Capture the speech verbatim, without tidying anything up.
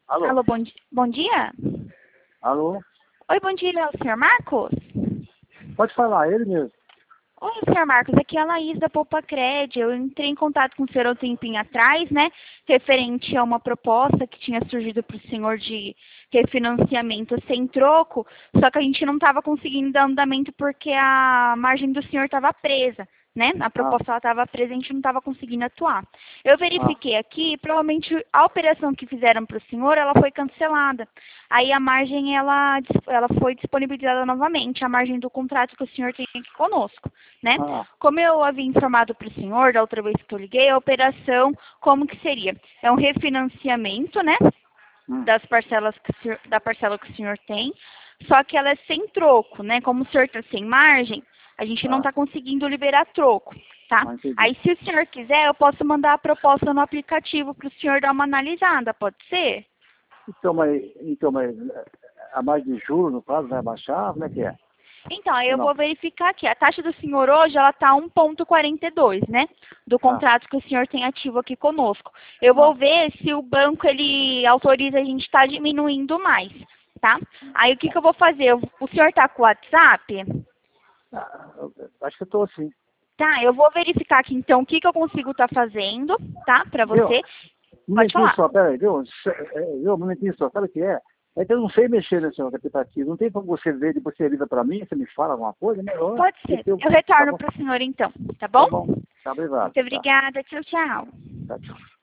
Alô? Alô, bom, di- bom dia? Alô? Oi, bom dia, é o senhor Marcos? Pode falar, ele mesmo. Oi, senhor Marcos, aqui é a Laís da Poupa Cred. Eu entrei em contato com o senhor há um tempinho atrás, né, referente a uma proposta que tinha surgido para o senhor de refinanciamento sem troco, só que a gente não estava conseguindo dar andamento porque a margem do senhor estava presa, né? A Ah, proposta estava presa e a gente não estava conseguindo atuar. Eu ah, verifiquei aqui, e provavelmente a operação que fizeram para o senhor, ela foi cancelada. Aí a margem, ela, ela foi disponibilizada novamente, a margem do contrato que o senhor tem aqui conosco, né? ah, Como eu havia informado para o senhor da outra vez que eu liguei, a operação, como que seria? É um refinanciamento, né? hum, Das parcelas que o senhor, da parcela que o senhor tem, só que ela é sem troco, né? Como o senhor está sem margem, a gente não ah, está conseguindo liberar troco, tá? ah, entendi. Aí, se o senhor quiser, eu posso mandar a proposta no aplicativo para o senhor dar uma analisada, pode ser? Então, mas, então, mas eh, a margem de juros, no caso, vai baixar? Como é que é? Então, aí Ou eu vou não? verificar aqui. A taxa do senhor hoje, ela está um vírgula quarenta e dois, né? Do Ah, contrato que o senhor tem ativo aqui conosco. Eu vou ah, ver se o banco, ele autoriza a gente estar diminuindo mais, tá? Aí, o que, que eu vou fazer? Eu- O senhor está com o WhatsApp? ah, eu- acho que eu estou assim. Tá, eu vou verificar aqui, então, o que, que eu consigo estar fazendo, tá? Pra Viu? você. Um Pode momentinho falar. só, peraí, viu? Se- eh, Viu? Um momentinho só, sabe o que é? É que eu não sei mexer nesse aplicativo. Não tem como você ver, depois você liga para mim, você me fala alguma coisa, melhor. Pode ser. Porque eu, Eu tá retorno bom? para o senhor, então. Tá Tá bom? bom. Tá, obrigado. Muito Tá, obrigada. Tchau, tchau. tá, tchau.